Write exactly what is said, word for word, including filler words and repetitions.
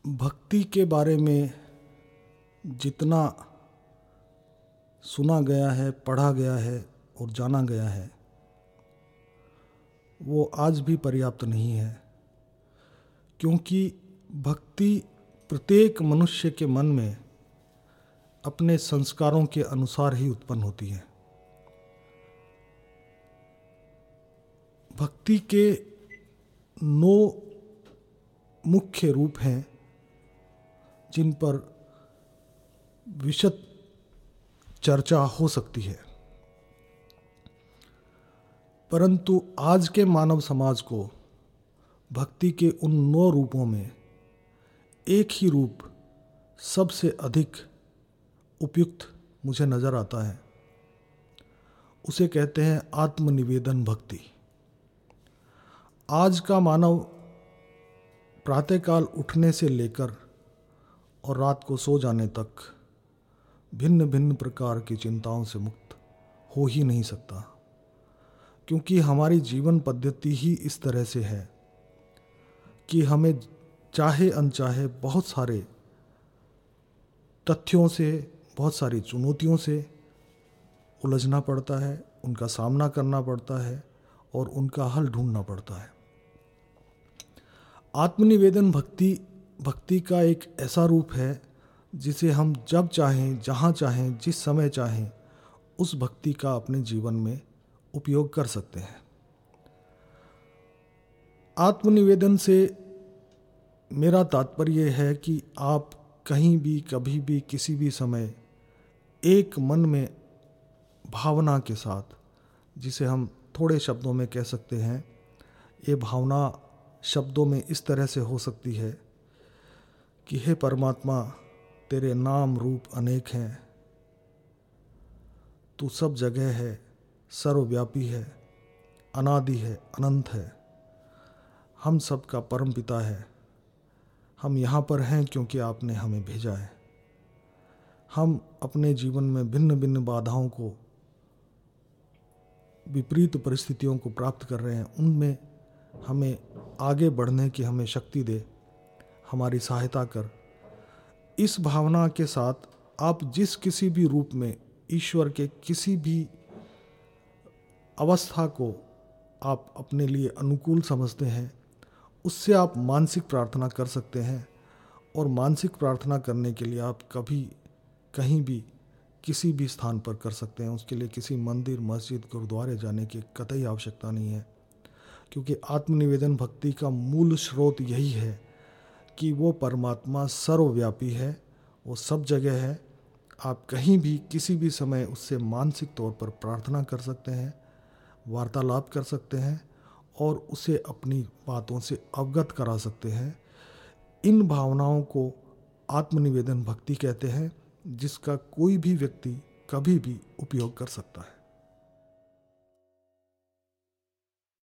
भक्ति के बारे में जितना सुना गया है, पढ़ा गया है और जाना गया है, वो आज भी पर्याप्त नहीं है, क्योंकि भक्ति प्रत्येक मनुष्य के मन में अपने संस्कारों के अनुसार ही उत्पन्न होती है। भक्ति के नौ मुख्य रूप हैं जिन पर विशद चर्चा हो सकती है, परंतु आज के मानव समाज को भक्ति के उन नौ रूपों में एक ही रूप सबसे अधिक उपयुक्त मुझे नज़र आता है। उसे कहते हैं आत्मनिवेदन भक्ति। आज का मानव प्रातःकाल उठने से लेकर और रात को सो जाने तक भिन्न भिन्न प्रकार की चिंताओं से मुक्त हो ही नहीं सकता, क्योंकि हमारी जीवन पद्धति ही इस तरह से है कि हमें चाहे अनचाहे बहुत सारे तथ्यों से, बहुत सारी चुनौतियों से उलझना पड़ता है, उनका सामना करना पड़ता है और उनका हल ढूंढना पड़ता है। आत्मनिवेदन भक्ति भक्ति का एक ऐसा रूप है जिसे हम जब चाहें, जहाँ चाहें, जिस समय चाहें उस भक्ति का अपने जीवन में उपयोग कर सकते हैं। आत्मनिवेदन से मेरा तात्पर्य है कि आप कहीं भी, कभी भी, किसी भी समय एक मन में भावना के साथ, जिसे हम थोड़े शब्दों में कह सकते हैं, ये भावना शब्दों में इस तरह से हो सकती है कि हे परमात्मा, तेरे नाम रूप अनेक हैं, तू सब जगह है, सर्वव्यापी है, अनादि है, अनंत है, हम सब का परम पिता है। हम यहाँ पर हैं क्योंकि आपने हमें भेजा है। हम अपने जीवन में भिन्न भिन्न बाधाओं को, विपरीत परिस्थितियों को प्राप्त कर रहे हैं, उनमें हमें आगे बढ़ने की हमें शक्ति दे, हमारी सहायता कर। इस भावना के साथ आप जिस किसी भी रूप में ईश्वर के किसी भी अवस्था को आप अपने लिए अनुकूल समझते हैं, उससे आप मानसिक प्रार्थना कर सकते हैं। और मानसिक प्रार्थना करने के लिए आप कभी, कहीं भी, किसी भी स्थान पर कर सकते हैं। उसके लिए किसी मंदिर, मस्जिद, गुरुद्वारे जाने की कतई आवश्यकता नहीं है, क्योंकि आत्मनिवेदन भक्ति का मूल स्रोत यही है कि वो परमात्मा सर्वव्यापी है, वो सब जगह है। आप कहीं भी, किसी भी समय उससे मानसिक तौर पर प्रार्थना कर सकते हैं, वार्तालाप कर सकते हैं और उसे अपनी बातों से अवगत करा सकते हैं। इन भावनाओं को आत्मनिवेदन भक्ति कहते हैं, जिसका कोई भी व्यक्ति कभी भी उपयोग कर सकता है।